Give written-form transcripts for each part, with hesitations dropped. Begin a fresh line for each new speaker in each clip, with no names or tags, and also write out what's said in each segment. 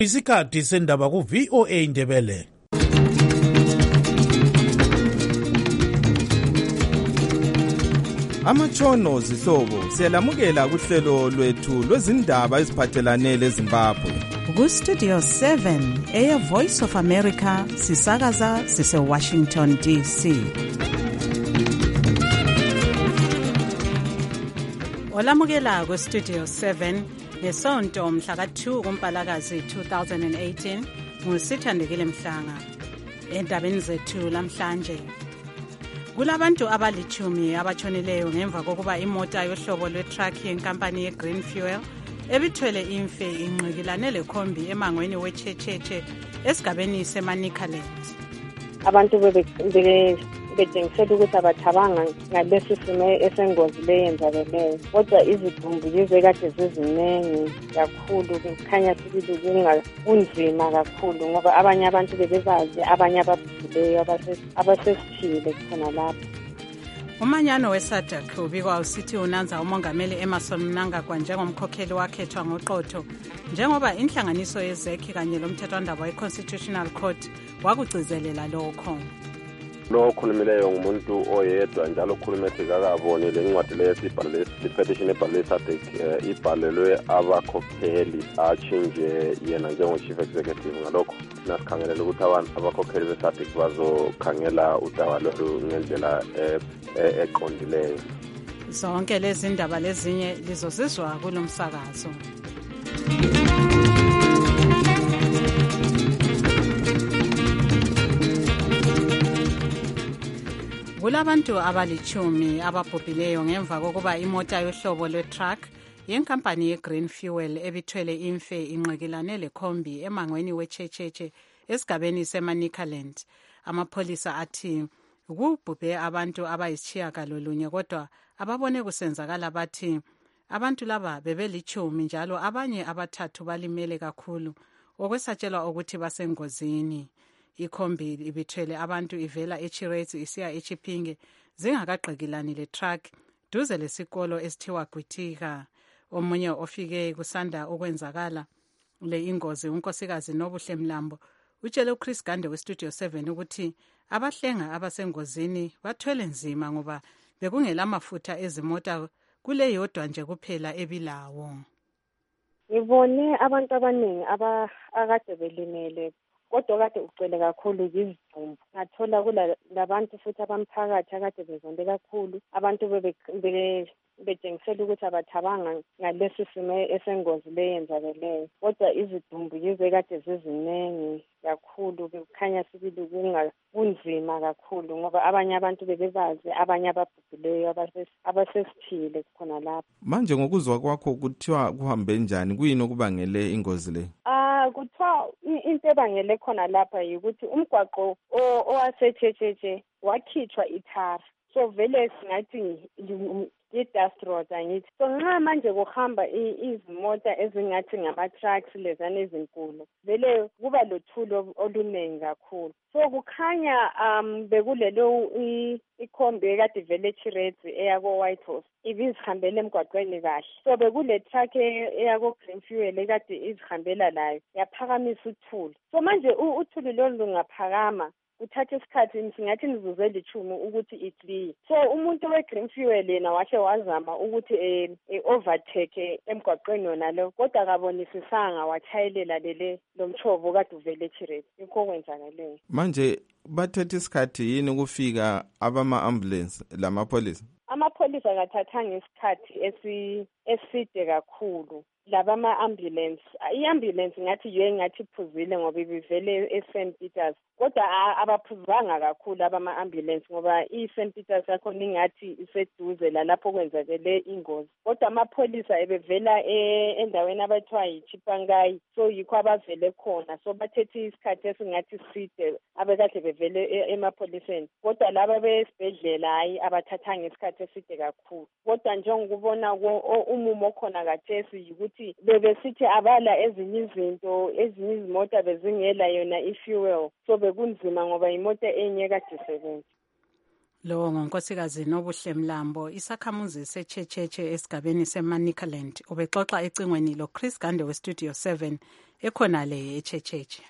Isikhathi sendaba ku VOA Indebele.
Amatshono zihlobo siyalamukela kuhlelo lwethu lwezindaba eziphathelane leZimbabwe.
Ku Studio 7 Air Voice of America sisakaza sise Washington DC. Olamukela ku Studio 7 ngesonto mhla ka2 kuMpalakazi 2018 ngusithandekile Mhlanga. Endabeni zethu lamhlanje kulabantu abalitshumi abatshonileyo ngemva kokuba imota yohlobo lwe-truck yenkampani ye-Green Fuel ebithwele imfe inqikilane lekhombi emangweni weChecheshe esigabeni seManicaland.
Abantu bejengisela ukuthi abathabanga ngalesi simo esengozi leyenzakeleyo, kodwa izidumbu yize kade ziziningi kakhulu, kukhanya sibili kunzima kakhulu ngoba abanye abantu bebebazi, abanye ababhuleyo abasesithile khona lapho.
Umanyano weSADC ubikwa usithi unanza umongameli Emmerson Mnangagwa njengomkhokheli wakhethwa ngoqotho njengoba inhlanganiso yezekhi kanye lomthethwandaba we-Constitutional Court wakugcizelela lokho.
Lo okhulumileyo ngumuntu oyedwa njalo okhuluma ethi kakaboni le ncwadi leyesibhalo le-petition ebhalwe SADC ibhalelwe abakhokheli achinje yena njengo-chief executive. Ngalokho nasikhangelela ukuthi abantu abakhokheli be-SADC bazokhangela udaba lolu ngendlela eqondileyo.
Zonke lezi ndaba lezinye lizosizwa kulo msakazo. Kulabantu abalitshumi ababhubhileyo ngemva kokuba imota yohlobo lwe-truck yenkampani ye-Green Fuel ebithwele imfe inqikilane lekhombi emangweni weChecheshe esigabeni seManicaland. Amapholisa athi kubhubhe abantu abayisitshiyagalolunye kodwa ababone kusenzakala bathi abantu laba bebelitshumi njalo abanye abathathu balimele kakhulu okwesatshelwa ukuthi basengozini. Ikhombi ibithwele abantu ivela eChirezi isiya eChipinge zingakagqekilani le-truck duze lesikolo esithiwa Gwitika. Omunye ofike kusanda ukwenzakala le ingozi unkosikazi Nobuhle Mlambo utshele uChris Gande weStudio 7 ukuthi abahlenga abasengozini bathwele nzima ngoba bekungela mafutha ezimota kule yodwa nje kuphela ebilawo.
Ngibone abantu abaningi akade belimele kodwa kade ucele kakhulu izidumbu. Ngathola kulabantu futhi abamphakathi akade bezonde kakhulu. Abantu bejengisela ukuthi abathabanga ngalesi simo esengozi leyenzakeleyo, kodwa izidumbu yize kade ziziningi kakhulu, kukhanya sibili kunzima kakhulu ngoba abanye abantu bebebazi, abanye ababhuleyo abasesithile khona lapho.
Manje ngokuzwa kwakho kuthiwa kuhambe njani? Kuyini okubangele ingozi le?
Kuthiwa into ebangele khona lapha yikuthi umgwaqo owaseChecheshe wakhitshwa ithara. So vele singathi i-dust road angithi. So nxa manje kuhamba izimota ezingathi ngama-trucks lezana ezinkulu, vele kuba lothulo oluningi kakhulu. So kukhanya bekulelo ikhombi ekade vele eChirezi eyako-White House ibizihambela emgwaqweni kahle. So bekule truck eyako-Green Fuel ekade izihambela layo yaphakamisa uthuli. So manje uthuli lolu lungaphakama uthathe isikhathi singathi nizuze litshumi ukuthi iclear. So umuntu we-Green Fuel yena wahle wazama ukuthi overtake emgwaqweni yona lo, kodwa akabonisisanga wachayelela lomchovo kade uvele eChirezi. Yikho kwenzakaleyo.
Manje bathethe isikhathi yini ukufika abama-ambulance lamapholisa?
Amapholisa akathathanga isikhathi eside kakhulu. Laba ama-ambulance, i-ambulance ngathi yiyo ngathi iphuzile ngoba ibivele eSt Peters, kodwa abaphuzanga kakhulu abama-ambulance ngoba iSt Peters yakhona ingathi iseduze lalapho kwenzakele ingozi. Kodwa amapholisa ebevela endaweni abathiwa yiChipangai, so yikho abavele khona. So bathethe isikhathi esingathi side abekade bevele emapholiseni, kodwa laba besibhedlela hayi abathathanga isikhathi eside kakhulu. Kodwa njengokubona umumo khona kathesi yikuthi bebesithi abala ezinye izinto, ezinye izimota bezingela yona i-fuel, so bekunzima ngoba imoto enye kade isebenza.
Lo ngonkosikazi Nobuhle Mlambo isakhamuzi seChecheche esigabeni seManicaland ubexoxa ecingweni lo Chris Gande weStudio 7 ekhona le eChecheche.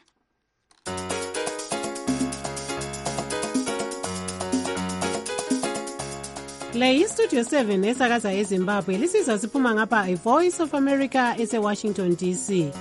Le iStudio 7 esakaza eZimbabwe lisizwa siphuma ngapha iVoice of America eseWashington DC.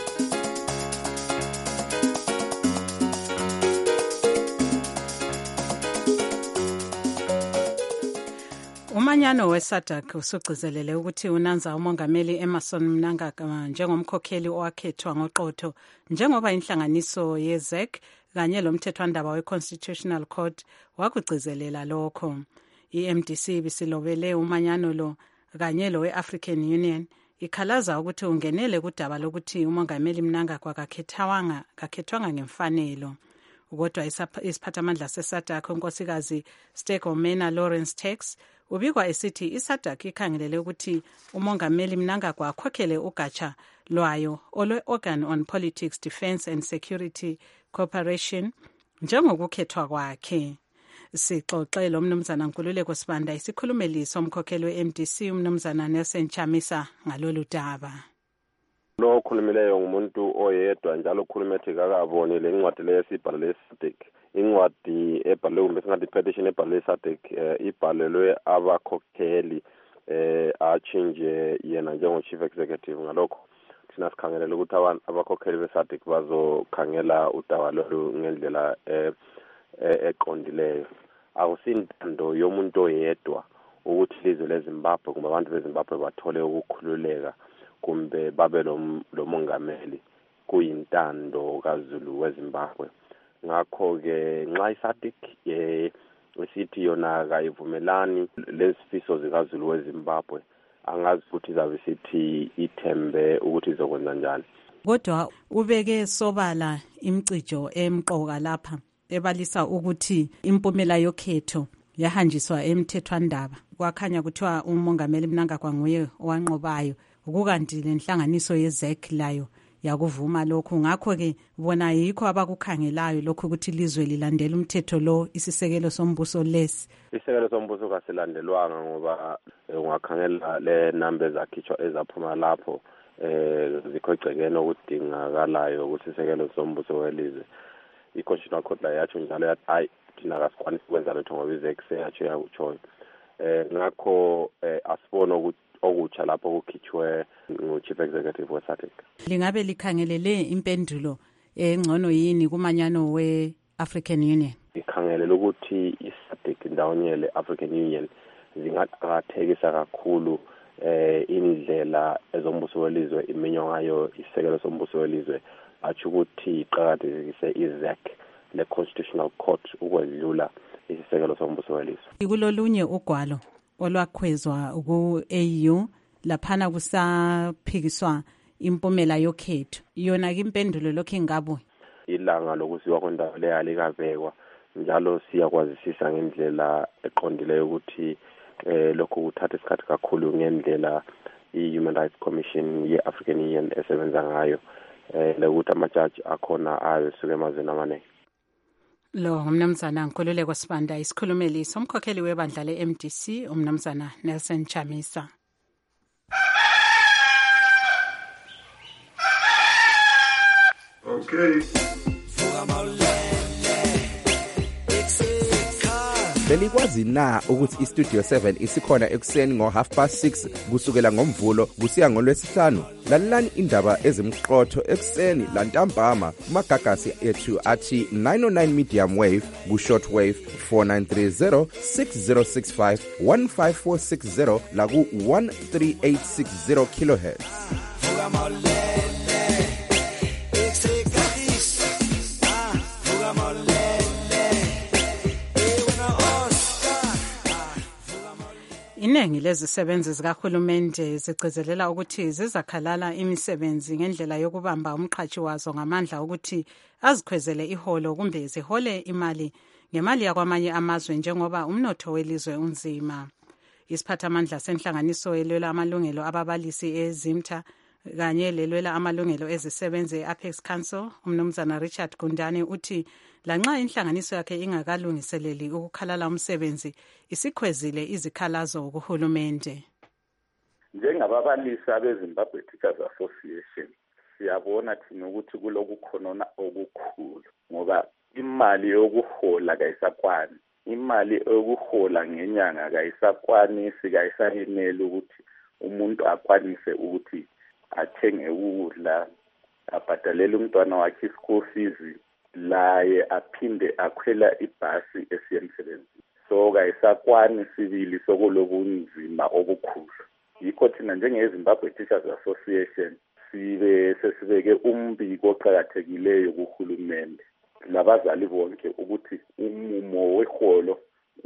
Umanyano weSADC usugcizelele ukuthi unanza umongameli Emmerson Mnangagwa njengomkhokheli owakhethwa ngoqotho njengoba inhlanganiso yeZEC kanye lomthethwandaba weConstitutional Court wakugcizelela lokho. IMDC bisilobele umanyano lo kanye lo weAfrican Union ikhalaza ukuthi ungenele kudaba lokuthi umongameli Mnangagwa kakhethwanga ngemfanelo. Kodwa isiphathamandla seSADC unkosikazi Stegomena Lawrence Tax ubikwa esithi iSADC ikhangelele ukuthi umongameli Mnangagwa akhokhele ugatsha lwayo olwe-Organ on Politics, Defence and Security Cooperation njengokukhethwa kwakhe. Sixoxe lo mnumzana Nkululeko Sibanda isikhulumeli somkhokheli we-MDC umnumzana Nelson Chamisa ngalolu daba.
Lo khulumileyo ngumuntu oyedwa njalo ukhulumethe kakaboni le ncwadi lesibhalele SADC. Incwadi ebhalwe ngesingathi petition ebhalwe SADC ibhalelwe abakhokheli achinje yena njengo chief executive. Ngalokho thina sikhangelela ukuthi abakhokheli beSADC bazokhangela udaba lolu ngendlela eqondileyo. Awusintando yomuntu oyedwa ukuthi ilizwe leZimbabwe kumbe abantu beZimbabwe bathole ukukhululeka kumbe babe lo mongameli kuyintando kaZulu weZimbabwe. Ngakho-ke nxa iSADC esithi yona kayivumelani lezifiso zikaZulu weZimbabwe angazi ukuthi izabe sithi ithembe ukuthi izokwenza njani.
Kodwa ubeke sobala imcijo emqoka lapha ebalisa ukuthi impumela yokhetho yahanjiswa emthethwandaba. Kwakhanya kuthiwa umongameli Mnangagwa nguye owanqobayo ukukanti lenhlanganiso yeZEC layo yakuvuma lokho. Ngakho-ke bona yikho abakukhangelayo lokho ukuthi ilizwe lilandela umthetho lo isisekelo sombuso lesi.
Isisekelo sombuso kasilandelwanga ngoba ungakhangela le number zakhitshwa ezaphuma lapho zikho egcekeni okudingakalayo ukuthi isisekelo sombuso welizwe. I-Constitutional Court la yatsho njalo yathi hayi thina kasikwanisi ukwenza lutho ngoba iZEC seyatsho yakutshoyo. Ngakho asibone ukuthi okutsha lapho kukhitshwe ngu-Chief Executive weSADC.
Lingabe likhangelele impendulo engcono yini kumanyano we-African Union?
Ikhangelele ukuthi iSADC ndawonye le-African Union zingaqakathekisa kakhulu indlela ezombuso welizwe iminywa ngayo isisekelo sombuso welizwe atsho ukuthi iqakathekise iZEC le-Constitutional Court ukwedlula isisekelo sombuso welizwe.
Kulolunye ugwalo olwakhwezwa ku-AU laphana kusaphikiswa impumela yokhetho yona impendulo lokho ingabo
ilanga lokusiwa kwendawo leyo alikabekwa njalo siyakwazisisa ngendlela eqondileyo ukuthi lokho kuthatha isikhathi kakhulu ngendlela i-Human Rights Commission ye-African Union esebenza ngayo lokuthi amajaji akhona ayesuka emazweni amaningi.
Lo umnumzana Nkululeko Sibanda isikhulumeli somkhokheli webandla le-MDC umnumzana Nelson Chamisa.
Okay.
Belikwazi na ukuthi iStudio 7 isikhona ekuseni ngo6:30 kusukela ngoMvulo kusiya ngoLwesihlanu? Lalelani indaba ezimqotho ekuseni lantambama kumagagasi ethu athi 909 medium wave ku-short wave 4930 6065 15460 la ku-13860 kilohertz.
Iningi lezisebenzi zikahulumende zigcizelela ukuthi zizakhalala imisebenzi ngendlela yokubamba umqhatshi wazo ngamandla ukuthi azikhwezele iholo kumbe zihole imali ngemali yakwamanye amazwe njengoba umnotho welizwe unzima. Isiphathamandla senhlanganiso elwela amalungelo ababalisi eZimta kanye lelwela amalungelo ezisebenzi e-Apex Council umnumzana Richard Gundane uthi lanxa inhlanganiso yakhe ingakalungiseleli ukukhalala umsebenzi isikhwezile izikhalazo kuhulumende.
Njengababalisi abeZimbabwe Teachers Association siyabona thina ukuthi kulokukhonona okukhulu ngoba imali yokuhola kayisakwani, imali yokuhola ngenyanga kayisakwanisi, kayisayeneli ukuthi umuntu akwanise ukuthi athenge ukudla, abhadalele umntwana wakhe school fees, laye aphinde akhwela ibhasi esiya emsebenzini. So kayisakwani sibili sokulobunzima obukhulu. Yikho thina njengeZimbabwe Teachers Association sesibeke umbiko oqhakathekileyo kuhulumende labazali bonke ukuthi umumo weholo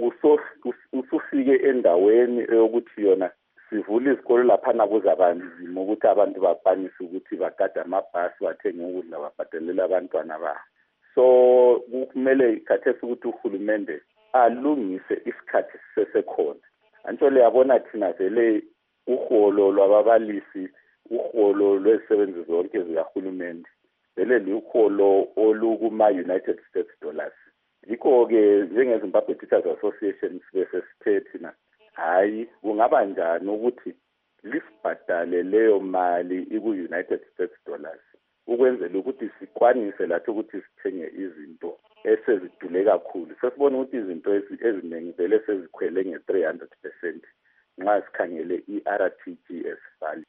usufike endaweni eyokuthi yona sivule izikolo laphana kuzabanzima ukuthi abantu bakwanise ukuthi bagade amabhasi bathenge ukudla babhadelela abantwana babo. So kumele khathesi ukuthi uhulumende alungise isikhathi sisesekhona. Antsho le yabona thina vele uholo lwababalisi, uholo lwezisebenzi zonke zikahulumende vele liuholo olukuma-United States dollars. Yikho-ke njengeZimbabwe Teachers Association bese sithe thina hayi kungaba njani ukuthi lisibhadale leyo mali iku-United States dollars ukwenzela ukuthi sikwanise lathi ukuthi sithenge izinto esezidule kakhulu. Sesibona ukuthi izinto eziningi vele sezikhwele nge-300% nxa sikhangele i-RTGS value.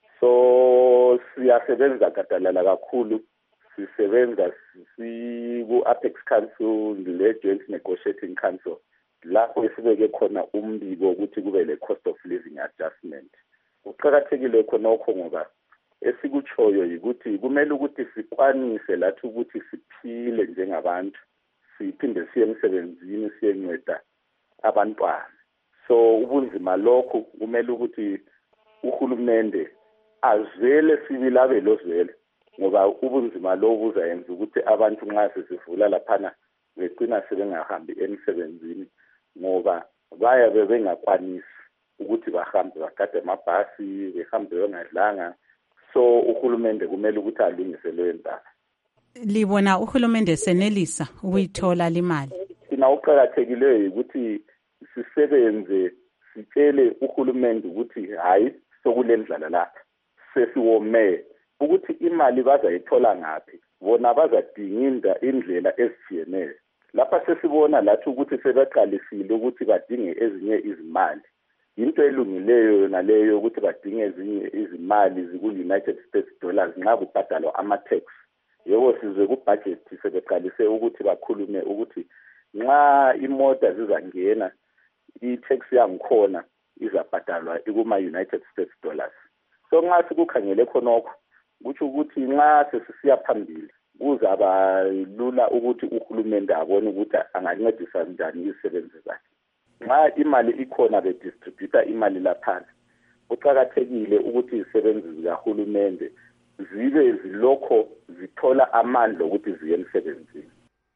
So siyasebenza gadalala kakhulu, sisebenza siku-Apex Council le-Joint Negotiating Council lapho esibeke khona umbiko ukuthi kube le-cost of living adjustment. Kuqakathekile khonokho ngoba esikutshoyo yikuthi kumele ukuthi sikwanise lathi ukuthi siphile njengabantu, siphinde siye emsebenzini siyenceda abantwana. So ubunzima lokho kumele ukuthi uhulumende azele sibilabelo zwele ngoba ubunzima lo buzayenza ukuthi abantu nxa sesivula laphana begcina sebengahambi emsebenzini ngoba bayabe bengakwanisi ukuthi bahambe bagade amabhasi, behambe bengadlanga. So uhulumende kumele ukuthi alungise leyo ndaba.
Libona uhulumende senelisa ukuyithola limali?
Thina uqhakathekileyo ukuthi sisebenze sitshele uhulumende ukuthi hayi sokulendlala lapha sesiwome ukuthi imali bazayithola ngaphi, bona bazadinga indlela ezitshiyeneyo. Lapha sesibona lathi ukuthi sebeqalisile ukuthi badinge ezinye izimali. Into elungileyo naleyo ukuthi badinge ezinye izimali ziku-United States dollars nxa kubhadalwa ama-tax. Yebo sizwe ku-budget sebeqalise ukuthi bakhulume ukuthi nxa imota zizangena i-tax yangikhona izabhadalwa ikuma-United States dollars. So nxa sikukhangele khonokho kutsho ukuthi nxa sesisiya phambili kuzaba lula ukuthi uhulumende abone ukuthi angancedisa njani izisebenzi zakhe. Nxa imali ikhona bedistributa imali laphana, kuqakathekile ukuthi izisebenzi zikahulumende zibe zilokho zithola amandla ukuthi ziye emsebenzini.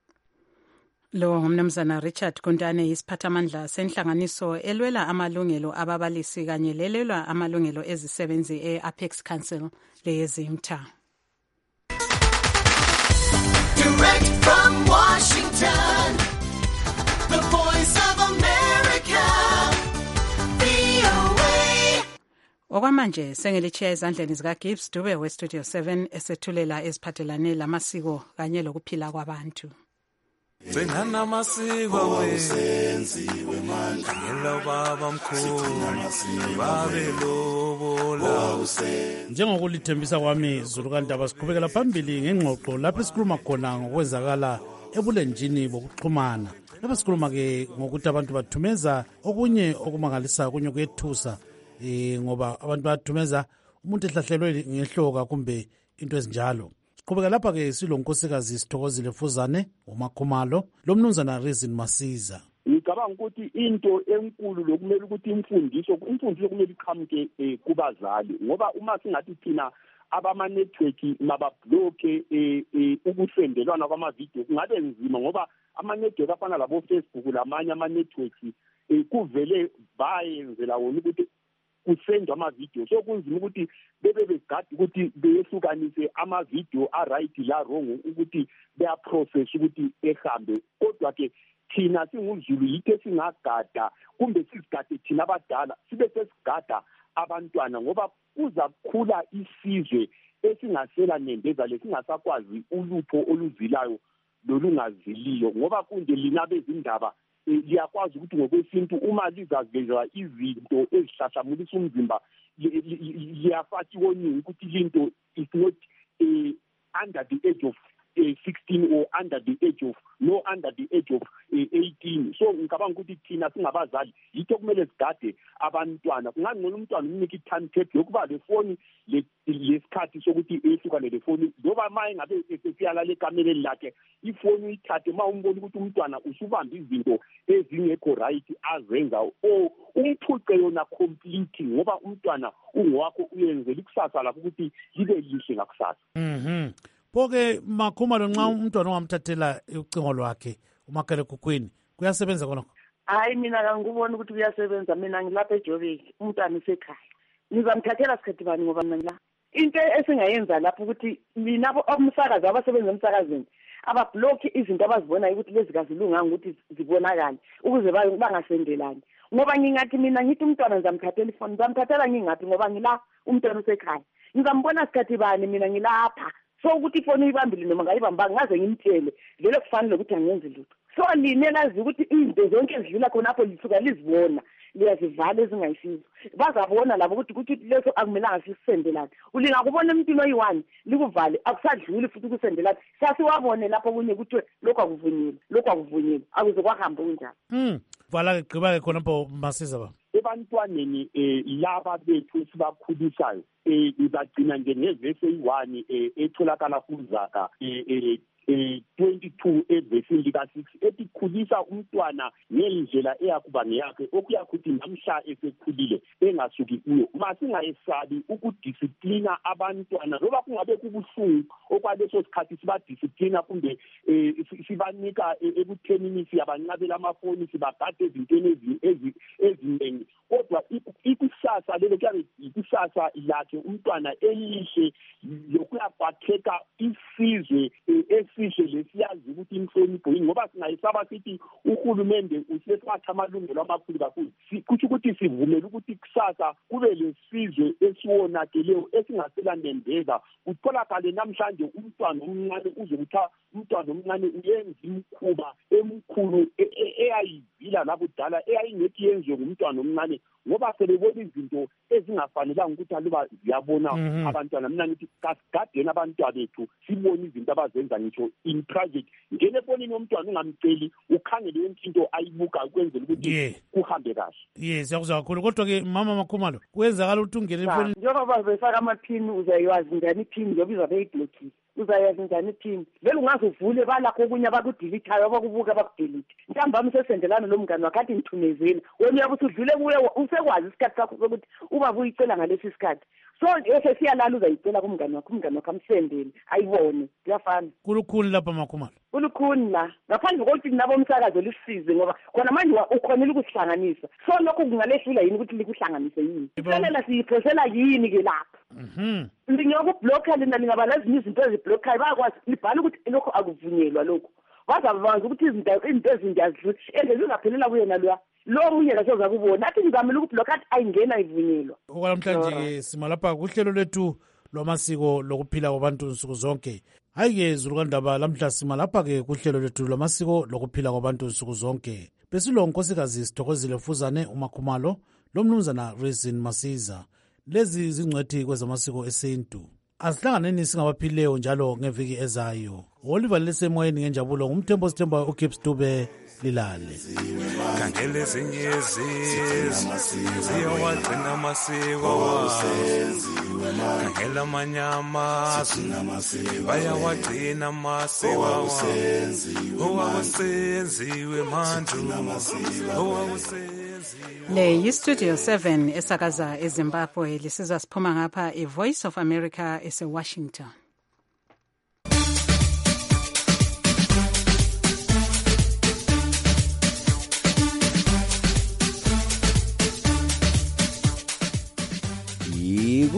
Lo umnumzana Richard Gundane isiphathamandla senhlanganiso elwela amalungelo ababalisi kanye lelwela amalungelo ezisebenzi e-Apex Council leYezimtha.
Direct from Washington, the Voice of America, VOA.
Okwamanje sengelitshiya ezandleni zikaGibbs Dube weStudio 7 esethulela eziphathelane lamasiko kanye lokuphila kwabantu.
Bengana amasiko wesenziwe manje ngelo baba mkhulu babelobola
njengokulithembisa kwami Zulu kaNdaba siqhubekela phambili ngengxoxo lapho sikhuluma khona ngokwenzakala ebulenjini bokuxhumana. Lapho sikhuluma ke ngokuthi abantu bathumeza okunye okumangalisayo kunye kuyethusa ngoba abantu bathumeza umuntu ehlahlelwe ngehloka kumbe into ezinjalo. Qhubeka lapha ke silonkosikazi Sithokozile Fuzane uMakhumalo lo mnumzana Reason Masiza.
Ngicabanga ukuthi into enkulu lokumele ukuthi imfundiso kumele iqhamuke kubazali ngoba uma singathi thina abama network mababloke ukusendelwana kwamavideo kungabe nzima ngoba ama network afana labo Facebook lamanye ama network kuvele bayenzela wona ukuthi kusendwa amavidiyo. So kunzima ukuthi bebe begadi ukuthi beyehlukanise amavidiyo a-right la wrong ukuthi beyaprocess ukuthi ehambe. Kodwa ke thina singuzulu yithe singagada kumbe sisigade thina abadala sibe sesigada abantwana ngoba kuza kukhula isizwe esingasela nendeza lesingasakwazi ulupho oluzilayo lolungaziliyo ngoba kunje lina bezindaba liyakwazi ukuthi ngokwesintu uma lizavezwa izinto ezihlahlamulisa umzimba liyafati woningi ukuthi linto is not under the age of 16 or under the age of 18. So ngicabanga ukuthi thina singabazali yitho kumele sigade abantwana. Kungangcono umntwana umnike i-timetable yokuba le phone lesikhathi sokuthi ehlukane le phone ngoba maye ngabe esiyalala ekameleni lakhe ifoni uyithathe ma umbona ukuthi umntwana usubamba izinto ezingekho right azenza umphuce yona complete ngoba umntwana ungowakho uyenzela ikusasa lapho ukuthi libe lihle ngakusasa.
Phoke Makhumalo nxa umntwana ongamthathela ucingo lwakhe umakhalekhukhwini kuyasebenza khonokho?
Hayi mina angikuboni ukuthi kuyasebenza. Mina ngilapha eJoburg umntwana usekhaya. Ngizamthathela sikhathi bani ngoba mina la into esingayenza lapho ukuthi mina umsakazi abasebenza emsakazweni abablock izinto abazibonayo ukuthi lezi kazilunganga ukuthi zibonakale ukuze bangasendelani. Ngoba ngingathi mina ngithi umntwana ngizamthathela ifoni ngizamthathela ngingaphi ngoba ngila umntwana usekhaya. Ngizambona sikhathi bani mina ngilapha. So ukuthi ifoni uyibambile noma ngayibamba ngaze ngimtshele vele kufanele ukuthi angenzi lutho. So linelazi ukuthi izinto zonke ezidlula khona apho lisuka lizibona liyazivala ezingayisizo. Bazabona labo ukuthi leso akumelanga sisendelane. Ulinga kubona emntwini oyi1 likuvale akusadluli futhi kusendelane. Sasiwabone lapho kunye ukuthi lokho akuvunyelwe akuze kwahamba kunjani.
Vala ke gqiba ke khona pho Masiza baba.
Ebantwaneni laba bethu sibakhulisayo ngizagcina nje ngevesi eyi1 etholakala kuZaka 22 evesini lika6 etikhulisa umntwana ngendlela eyakuba ngeyakhe okuyakuthi namhla esekhulile engasuki kuyo. Masingayesabi ukudisciplina abantwana loba kungabe kubuhlungu okwaleso sikhathi sibadisciplina kumbe sibanika ekuthenini siyabancabela amafoni sibagade ezintweni eziningi kodwa ikusasa lelo kuyabe ikusasa lakhe umntwana elihle lokuyaphatheka isizwe esihle lesiyazi ukuthi inhlonipho yini ngoba singayisaba sithi uhulumende usesathatha amalungelo amakhulu kakhulu kuthi ukuthi sivumele ukuthi kusasa kube lesizwe esiwonakeleyo esingaselandendeza kutholakale namhlanje umntwana omncane uzokutha umntwana omncane uyenza imkhuba emkhulu eyayivila labudala eyayingethi yenziwe ngumntwana omncane ngoba selebona izinto ezingafanelanga ukuthi aluba ziyabona abantwana. Mina ngithi kasigadeni abantwana bethu sibone izinto abazenza ngisho in private ngene efonini yomntwana ungamceli ukhangele yonke into ayibuka ukwenzela ukuthi kuhambe kahle.
Yes yakuzwa kakhulu kodwa ke mama Makhumalo kwenzakala ukuthi ungene efonini
njengoba befaka amaphini uzayiwazi njani iphini njengoba izabe iblockiwe uzayazi njani iphini vele ungaze uvule balakho okunye abakudeletayo abakubuka abakudelete ntambama usesendelana lo mngane wakhe athi ngithumezela wena uyabe usudlule kuye usekwazi isikhathi sakho sokuthi ubaba uyicela ngalesi sikhathi so siyalala uzayicela kumngane wakhe amsendele ayibone kuyafana.
Kulukhuni lapha Makhumalo
kulukhuni la ngaphandle kokuthi nabo umsakazo lisize ngoba khona manje ukhonile ukusihlanganisa so lokho kungalehlula yini ukuthi likuhlanganise yini ihlalela siyiphosela yini ke lapha ngiyokubhlokha lina lingaba ezinye izinto eziblokhayo bayakwazi libhala ukuthi lokho akuvunyelwa lokho bazabanza ukuthi izinto ezinje azidluli ezingaphelela kuyena lo munye lasoza kubona athi ngizamela ukublokha athi ayingena ivunyelwa.
Okwalamhlanje sima lapha kuhlelo lethu lwamasiko lokuphila kwabantu nsuku zonke. Hayi-ke Zulukandaba lamhla sima lapha-ke kuhlelo lethu lwamasiko lokuphila kwabantu nsuku zonke. Besilo nkosikazi Sithokozile Mfuzane uMakhumalo lomnumzana Reason Masiza. Lezi zingcwethi kwezamasiko esintu. Asihlanganeni singabaphilileyo njalo ngeviki ezayo. Oliver lesemoyeni ngenjabulo ngumthembo Sithemba uKips Dube lilale.
Kangele ezinye ziyawagcina amasiko kangela amanyama bayawagcina amasiko owakusenziwe manje
Le yiStudio 7 esakaza eZimbabwe lisizwa siphuma ngapha iVoice of America eseWashington.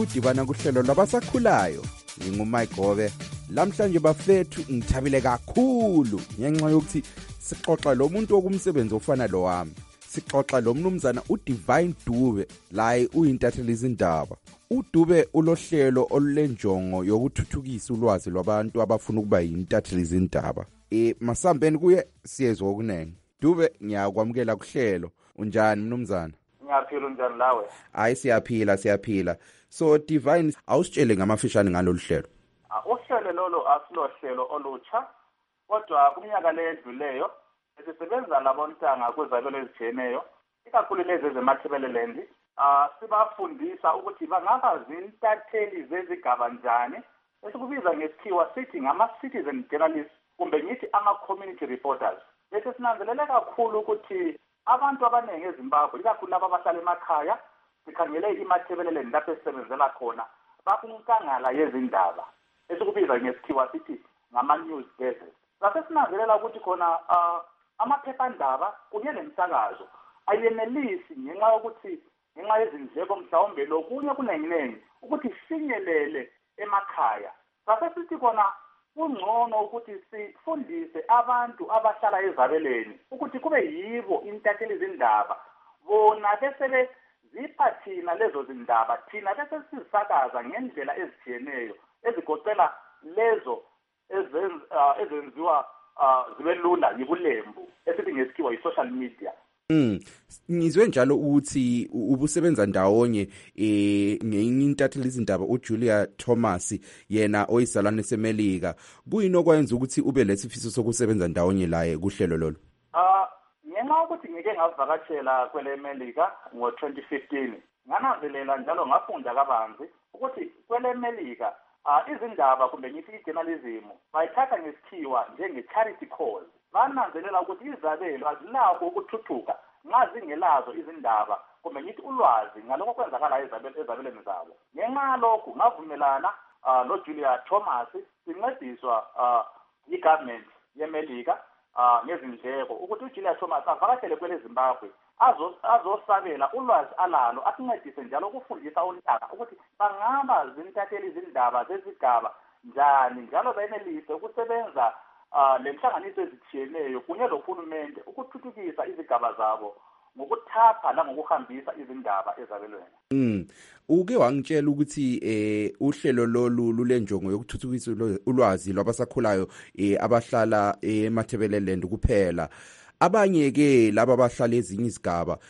ukudibana kuhlelo lwabasakhulayo. Ngingumike Gobe. Lamhlanje bafethu ngithabile kakhulu ngenxa yokuthi sixoxa lo muntu okumsebenzi ofana lo wami. Sixoxa lo mnumzana uDivine Dube la uyintatheli izindaba. uDube ulohlelo olulenjongo yokuthuthukisa ulwazi lwabantu abafuna ukuba yintatheli izindaba. Masambeni kuye siyezwa okunene. Dube ngiyakwamukela kuhlelo. Unjani mnumzana?
Ngiyaphila unjani lawe?
Hayi siyaphila. So Divine awusitshele ngamafishane ngalolu hlelo.
Uhlelo lolo asilohlelo olutsha kodwa kuminyaka ledluleyo sisebenza labontanga kwezabelo ezijeneyo ikakhulu lezi ezemathebeleland sibafundisa ukuthi bangaba zintatheli zezigaba njani esikubiza ngesikhiwa sithi ngama-citizen journalists kumbe ngithi ama-community reporters. Bese sinanzelele kakhulu ukuthi abantu abaningi eZimbabwe ikakhulu laba abahlala emakhaya sikhangele imathebeleland lapho esisebenzela khona bakunkangala yezindaba esikubiza ngesikhiwa sithi ngama-news gazettes. Sase sinanzelela ukuthi khona amaphephandaba kunye nemsakazo ayenelisi ngenxa yezindleko mhlawumbe lokunye kunenginengi ukuthi sifinyelele emakhaya. Sase sithi khona kungcono ukuthi sifundise abantu abahlala ezabeleni ukuthi kube yibo intatheli izindaba bona bese zipha thina lezo zindaba thina bese sizisakaza ngendlela ezijiyeneyo ezigoqela lezo ezenziwa zibe lula yibulembu esithi ngesikhiwa yi-social media.
Ngizwe njalo ukuthi ubusebenza ndawonye ngenye intatheli izindaba uJulia Thomas yena oyizalwane seMelika. Kuyini okwenza ukuthi ube lesifiso sokusebenza ndawonye laye kuhlelo lolo?
Ngenxa ukuthi ngike ngavakashela kwele Melika ngo-2015 ngananzelela njalo ngafunda kabanzi ukuthi kwele Melika izindaba kumbe ngithi i-journalism bayithatha ngesikhiwa njenge-charity cause. Bananzelela ukuthi izabelo azilakho ukuthuthuka nxa zingelazo izindaba kumbe ngithi ulwazi ngalokho kwenzakala ezabelweni zabo. Ngenxa lokhu ngavumelana noJulia Thomas sincediswa i-government yeMelika ngezindleko ukuthi uJulia Thomas avakashele kwele Zimbabwe azosabela ulwazi alalo asincedise njalo ukufundisa ontanga ukuthi bangaba zintatheli izindaba zezigaba njani njalo bayenelise ukusebenza lenhlanganiso ezijiyeneyo kunye lohulumende ukuthuthukisa izigaba zabo ngokuthapha langokuhambisa izindaba ezabelweni.
Uke wangitshela ukuthi uhlelo lolu lulenjongo yokuthuthukisa ulwazi lwabasakhulayo abahlala emathebeleland kuphela. Abanye ke laba abahlala ezinye izigaba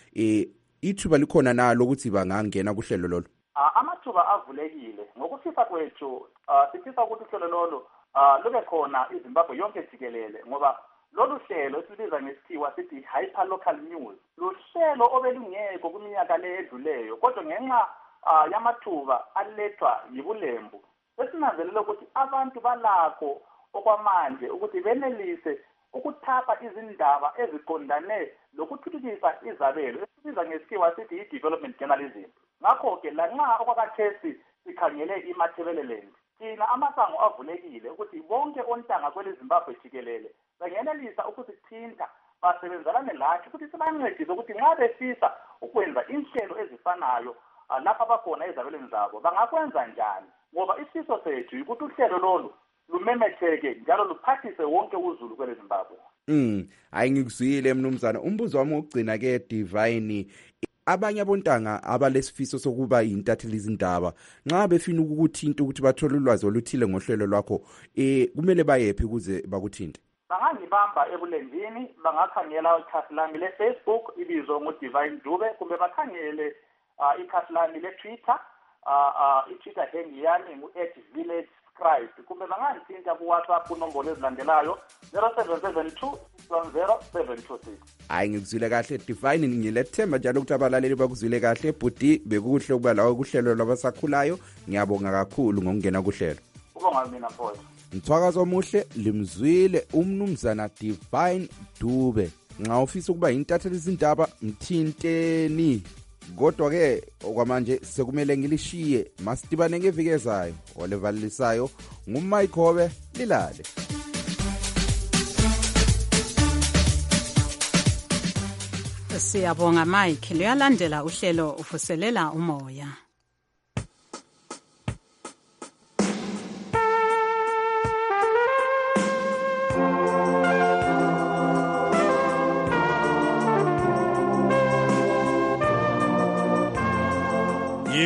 ithuba likhona nalo ukuthi bangangena kuhlelo lolo.
Amathuba avulekile ngokufisa kwethu sifisa ukuthi uhlelo lolo lube khona iZimbabwe yonke jikelele ngoba lolu hlelo esibiza ngesikhiwa sithi hyper local news luhlelo obelungekho kuminyaka le edluleyo kodwa ngenxa yamathuba alethwa yibulembu esinanzelela ukuthi abantu balakho okwamanje ukuthi benelise ukuthapha izindaba eziqondane lokuthuthukisa izabelo esibiza ngesikhiwa sithi i-development journalism. Ngakho-ke lanxa okwakathesi sikhangele imathebeleland thina amasango avulekile ukuthi bonke ontanga kwele Zimbabwe jikelele bangenelisa ukusithinta basebenzelane lathi ukuthi sibancedise ukuthi nxa befisa ukwenza inhlelo ezifanayo lapha abakhona ezabelweni zabo bangakwenza njani ngoba isifiso sethu ukuthi uhlelo lolu lumemetheke njalo luphathise wonke uzulu kwele Zimbabwe.
Hayi ngikuzwile mnumzana. Umbuzo wami wokugcina ke Divine, abanye abontanga abalesifiso sokuba yintatheli izindaba nxa befina ukuthinta ukuthi bathole ulwazi oluthile ngohlelo lwakho kumele bayephi ukuze bakuthinte?
Bangangibamba ebulenjini bangakhangela ikhasi lami le-Facebook ibizwa ngoDivine Dube kumbe bakhangele ikhasi lami le-Twitter i-Twitter handle yami ngu@villagescribe kumbe bangangithinta ku-WhatsApp kunombolo ezilandelayo 0772
Hayi ngikuzwile kahle Divine, ngilethemba njalo ukuthi abalaleli bakuzwile kahle budi bekuhle ukuba lawo kuhlelo lwabasakhulayo. Ngiyabonga kakhulu ngokungena kuhlelo.
Ubonga mina mfowethu.
Mthwakazo omuhle limzwile umnumzana Divine Dube. Nxa ufisa ukuba yintatheli izindaba mthinteni. Kodwa ke okwamanje sekumele ngilishiye masidibane ngeviki ezayo olevalisayo ngumike Gobe lilale.
Siyabonga Mike, luyalandela uhlelo uvuselela umoya.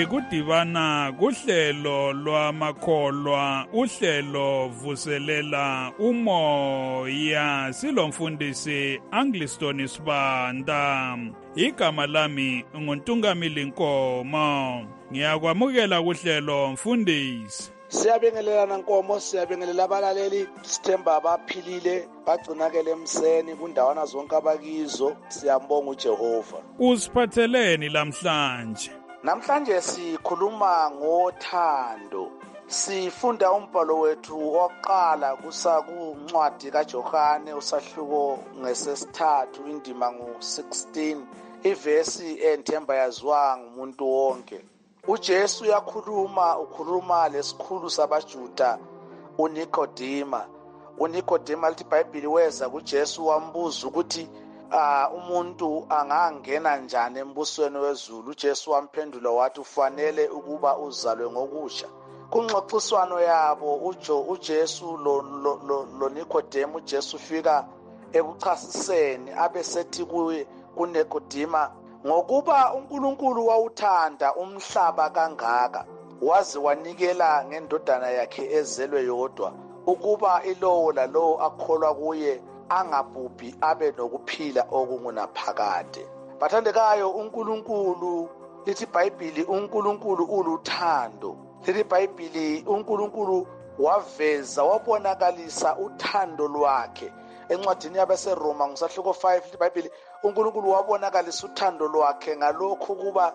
kudibana kuhlelo lwamakholwa uhlelo vuselela umoya silomfundisi Angliston Sibanda igama lami nguNtungamili Nkomo ngiyakwamukela kuhlelo mfundisi.
Siyabingelelana Nkomo, siyabingelela abalaleli, sithemba abaphilile bagcinakele emseni kundawana zonke abakizo. Siyambonga uJehova.
Usiphatheleni lamhlanje?
Namhlanje sikhuluma ngothando. Sifunda umbhalo wethu oqala kuncwadi kaJohane usahluko ngesesithathu indima ngo-16 ivesi enthemba yaziwa ngumuntu wonke. uJesu ukhuluma lesikhulu sabaJuda uNikodima lithi iBhayibheli weza kuJesu wambuza ukuthi umuntu angangena njani embusweni wezulu. uJesu wamphendula wathi ufanele ukuba uzalwe ngokusha. Kungxoxiswano yabo uJesu lo Nikodima, uJesu ufika ekuchasiseni abesethi kuNikodima ngokuba uNkulunkulu wawuthanda umhlaba kangaka waze wanikela ngendodana yakhe ezelwe yodwa ukuba ilowo lalowo akholwa kuye angabhubhi abe nokuphila okungunaphakade. Bathandekayo, uNkulunkulu lithi iBhayibheli uNkulunkulu uluthando. Lithi iBhayibheli uNkulunkulu wabonakalisa uthando lwakhe encwadini yabaseRoma ngosahluko 5. lithi iBhayibheli uNkulunkulu wabonakalisa uthando lwakhe ngalokho kuba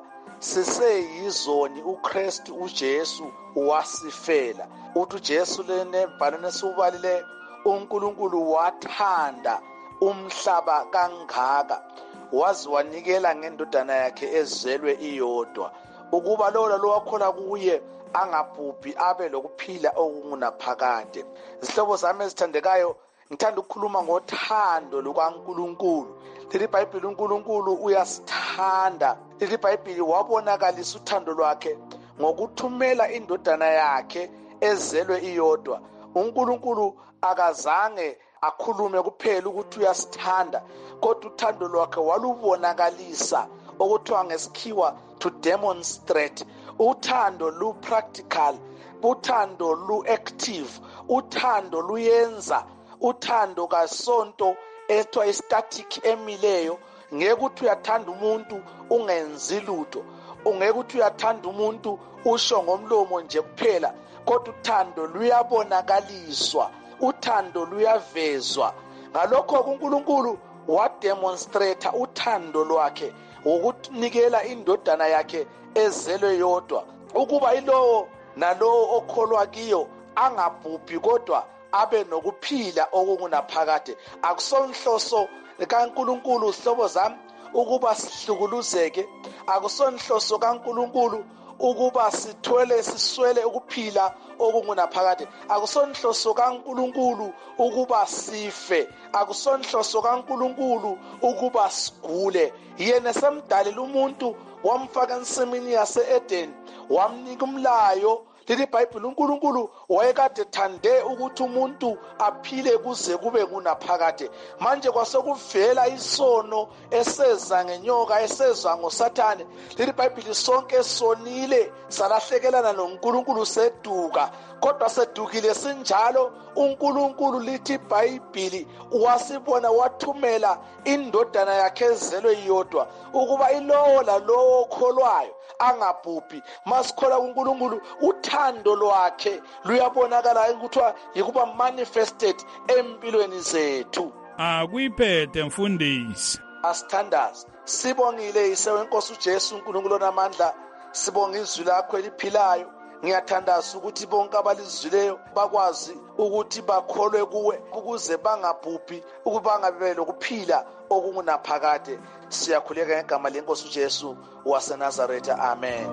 siseyizoni uKristu uJesu wasifela. Uthi uJesu lebhalweni esibalile uNkulunkulu wathanda umhlaba kangaka waze wanikela ngendodana yakhe ezelwe iyodwa ukuba lowo wakholwa kuye angabhubhi abe lokuphila okungunaphakade. Izihlobo zami ezithandekayo, ngithanda ukukhuluma ngothando lukaNkulunkulu. Lithi iBhayibheli uNkulunkulu uyasithanda. Lithi iBhayibheli wabonakalisa uthando lwakhe ngokuthumela indodana yakhe ezelwe iyodwa. uNkulunkulu akazange akhulume kuphela ukuthi uyasithanda, kodwa uthando lwakhe walubonakalisa okuthiwa ngesikhiwa to demonstrate. Uthando lu-practical, uthando lu-active, uthando luyenza. Uthando kasonto ethiwa istatic emileyo. Ngeke uthi uyathanda umuntu ungenzi lutho, ungeke uthi uyathanda umuntu usho ngomlomo nje kuphela, kodwa uthando luyabonakaliswa, uthando luyavezwa. Ngalokho uNkulunkulu wademonstrate uthando lwakhe ngokunikela indodana yakhe ezelwe yodwa ukuba ilowo nalowo okholwa kiyo angabhubhi kodwa abe nokuphila okungunaphakade. Akusonhloso kaNkulunkulu, hlobo zami, ukuba sihlukuluzeke. Akusonhloso kaNkulunkulu ukuba siswele ukuphila okungunaphakade. Akusonhloso kaNkulunkulu ukuba sife. Akusonhloso kaNkulunkulu ukuba sigule. Yena semdalela umuntu wamfaka ensimini yase-Edeni wamnika umlayo. Lithi iBhayibheli uNkulunkulu wayekade thande ukuthi umuntu aphile kuze kube kunaphakade. Manje kwasekuvela isono eseza ngenyoka, eseza ngoSathane. Lithi iBhayibheli sonke sonile salahlekelana noNkulunkulu seduka, kodwa sedukile sinjalo uNkulunkulu, lithi iBhayibheli, wasibona wathumela indodana yakhe ezelwe iyodwa ukuba ilowo lalowo okholwayo angabhubhi. Masikholwa kuNkulunkulu, uthando lwakhe luyabonakala ukuthiwa yikuba manifested empilweni zethu.
Akuyiphethe mfundisi.
Asithandaze. Sibongile ise wenkosi uJesu uNkulunkulu onamandla, sibonga izwi lakho eliphilayo. Ngiyathandaza ukuthi bonke abalizwileyo bakwazi ukuthi bakholwe kuwe ukuze bangabhubhi, ukuba bangabe lokuphila okungunaphakade. Siyakhuleka ngegama lenkosi uJesu waseNazaretha. Amen.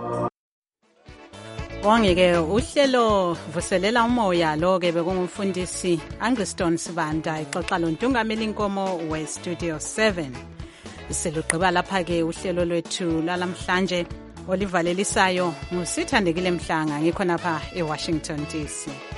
Wongeke uhlelo vuselela umoya lo-ke bekungumfundisi Angliston Sibanda ixoxa loNtungameli Nkomo we-Studio 7. Selugqiba lapha-ke uhlelo lwethu lalamhlanje olivalelisayo ngusithandekile Mhlanga, ngikhonapha eWashington DC.